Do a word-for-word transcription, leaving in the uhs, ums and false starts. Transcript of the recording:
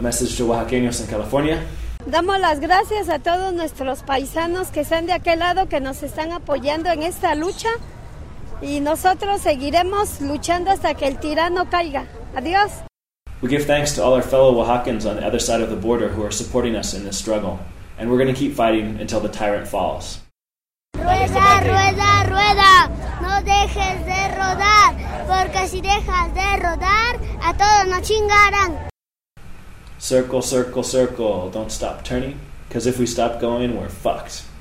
A message to oaxaqueños in California. Damos las gracias a todos nuestros paisanos que están de aquel lado, que nos están apoyando en esta lucha, y nosotros seguiremos luchando hasta que el tirano caiga. Adiós. We give thanks to all our fellow Oaxacans on the other side of the border who are supporting us in this struggle, and we're going to keep fighting until the tyrant falls. Rueda, rueda, rueda, no dejes de rodar, porque si dejas de rodar, a todos nos chingarán. Circle, circle, circle, don't stop turning, because if we stop going, we're fucked.